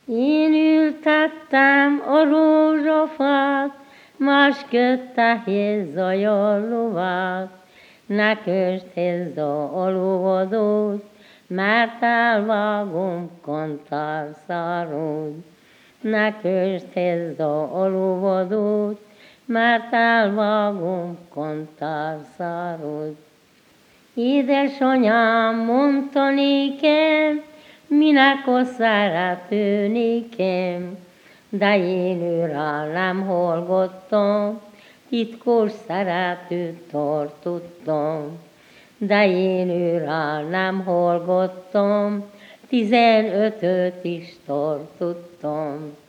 Én ültettem a rózsafát, más kötte zajar lovát, ne kösd a lovadót, mert elvágom kantárszárót. Ne kösd a lovadót, mert elvágom kantárszárót. Édesanyám mondta nékem, minek a szerető nékem, de én őrá nem hallgattam, titkos szeretőt tartottam. De én őrá nem hallgattam, 15-öt is tartottam.